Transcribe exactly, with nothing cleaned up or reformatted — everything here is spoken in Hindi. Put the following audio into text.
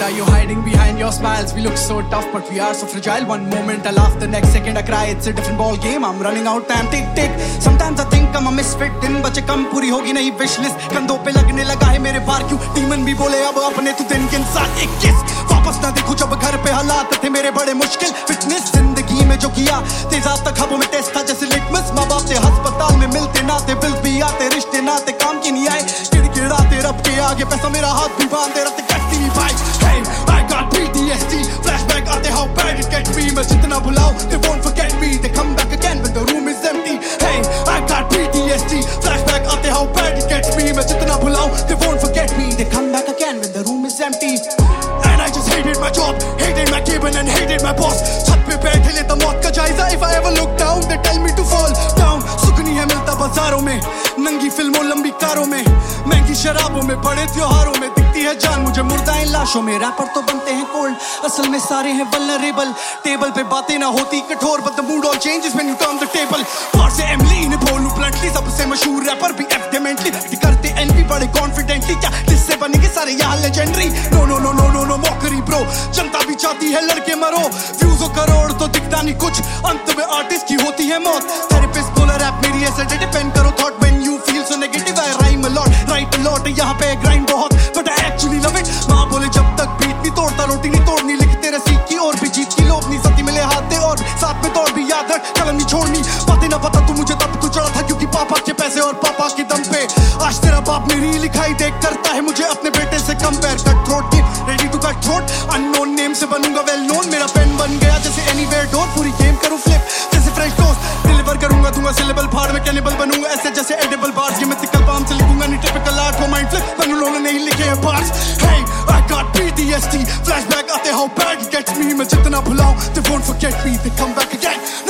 What are you hiding behind your smiles? We look so tough but we are so fragile. One moment I laugh, the next second I cry. It's a different ball game. I'm running out time. Tick tick. Sometimes I think I'm a misfit. दिन बचे कम पूरी होगी नहीं wish list. कंधों पे लगने लगा है मेरे भार क्यों? Demon भी बोले अब अपने तू दिन के साथ एक किस. वापस ना देखूं जब घर पे हालात थे मेरे बड़े मुश्किल. फिटनेस जिंदगी में जो किया तेजाब तक खाबों में टेस्ट था जैसे लिटमस. माँ बाप से अस्पताल में मिलते नाते बिल भी आते रिश्ते नाते काम की नहीं आए. किड़किड़ाते रब के आगे पैसा मेरा हाथ भी बांधे रहते कटती नहीं भाई. Hey, I got P T S D. Flashback आते how bad it gets me. मैं जितना बुलाऊं they won't forget me. They come back again when the room is empty. Hey, I got P T S D. Flashback आते how bad it gets me. मैं जितना बुलाऊं they won't forget me. They come back again when the room is empty. And I just hated my job, hated my cabin and hated my boss. छत पे बैठे लेता मौत का जायजा. If I ever look down they tell me to fall down. सुख नहीं है मिलता बाजारों में, नंगी फिल्मों लंबी कारों में, महंगी शराबों में, बड़े त्योहारों में. दिखती है जान मुझे मुर्दा इन लाशों में. रैपर तो बनते हैं कोल्ड, असल में सारे हैं वल्नरेबल. टेबल पे बातें ना होती कठोर, but the mood all changes when you turn the table. और से एमली ने बोलूं bluntly, सबसे मशहूर रैपर भी एफ डेमेंटली. करते एनवी बड़े कॉन्फिडेंटली, क्या किससे बनेंगे सारे यहाँ legendary. No no no no no no mockery bro. जनता भी चाहती है लड़के मरो, व्यूज और करोड़ तो दिखता नहीं कुछ. अंत में आर्टिस्ट की होती है मौत. थेरेपिस्ट बोला रैप मेरी ऐसे डिपेंड करो thought. When you feel so negative I rhyme a lot, write a lot. यहाँ पे ग्राइंड बहुत but I actually love it. माँ बोले जब तक बीट नहीं तोड़ता रोटी नहीं तोड़नी. लिखते रह सीख की और भी जीत की लोभ नहीं. सती मिले हाथ दे और साथ में दौड़ भी याद रख, कलम नहीं छोड़नी. बातें ना पता तू मुझे तब तू चढ़ा था क्योंकि पापा के पैसे और पापा के दम पे. आज तेरा बाप मेरी लिखाई देख करता है मुझे अपने बेटे से कंपेयर. कट थ्रोट की ready to cut throat. Unknown name से बनूंगा वेल नोन. मेरा पेन बन गया जैसे एनीवेयर डोर. पूरी गेम करूं फ्लिप जैसे फ्रेश टोस्ट. डिलीवर करूंगा दूंगा सिलेबल फाड़ में कैनिबल बनूंगा ऐसे जैसे एडिबल बार्स. ये मिथिकल पाम से लिखूंगा नहीं टिपिकल आर्ट हो माइंड फ्लिप. बनू लोगों ने नहीं लिखे हैं bars. Hey, I got P T S D. Flashback आते how bad it gets me. मैं जितना भुलाऊं they won't forget me. They come back again.